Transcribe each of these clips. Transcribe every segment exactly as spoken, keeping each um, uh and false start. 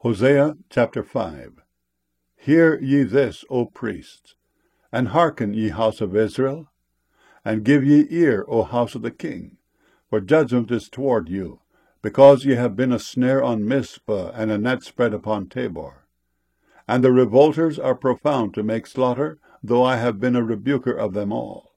Hosea chapter five. Hear ye this, O priests, and hearken, ye house of Israel, and give ye ear, O house of the king, for judgment is toward you, because ye have been a snare on Mizpah, and a net spread upon Tabor. And the revolters are profound to make slaughter, though I have been a rebuker of them all.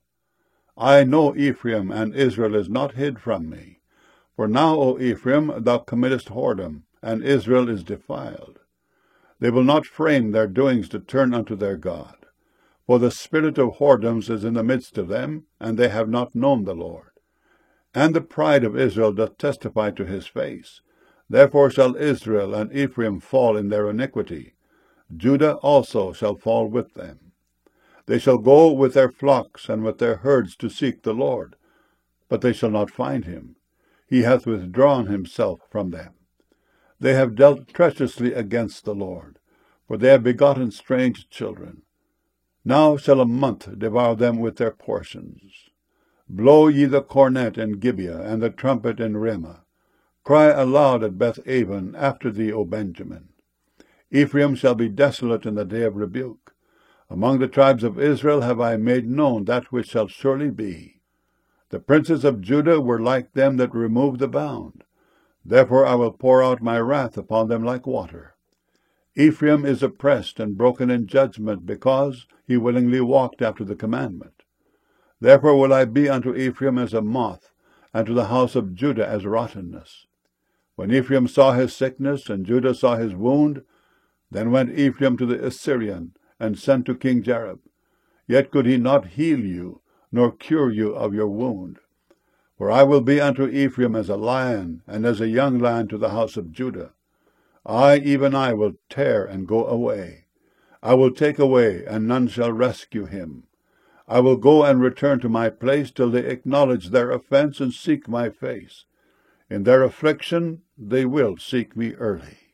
I know Ephraim, and Israel is not hid from me. For now, O Ephraim, thou committest whoredom, and Israel is defiled. They will not frame their doings to turn unto their God. For the spirit of whoredoms is in the midst of them, and they have not known the Lord. And the pride of Israel doth testify to his face. Therefore shall Israel and Ephraim fall in their iniquity. Judah also shall fall with them. They shall go with their flocks and with their herds to seek the Lord, but they shall not find him. He hath withdrawn himself from them. They have dealt treacherously against the Lord, for they have begotten strange children. Now shall a month devour them with their portions. Blow ye the cornet in Gibeah, and the trumpet in Ramah. Cry aloud at Beth-aven after thee, O Benjamin. Ephraim shall be desolate in the day of rebuke. Among the tribes of Israel have I made known that which shall surely be. The princes of Judah were like them that removed the bound. Therefore I will pour out my wrath upon them like water. Ephraim is oppressed and broken in judgment, because he willingly walked after the commandment. Therefore will I be unto Ephraim as a moth, and to the house of Judah as rottenness. When Ephraim saw his sickness, and Judah saw his wound, then went Ephraim to the Assyrian, and sent to King Jareb. Yet could he not heal you, nor cure you of your wound. For I will be unto Ephraim as a lion, and as a young lion to the house of Judah. I, even I, will tear and go away. I will take away, and none shall rescue him. I will go and return to my place till they acknowledge their offense and seek my face. In their affliction they will seek me early.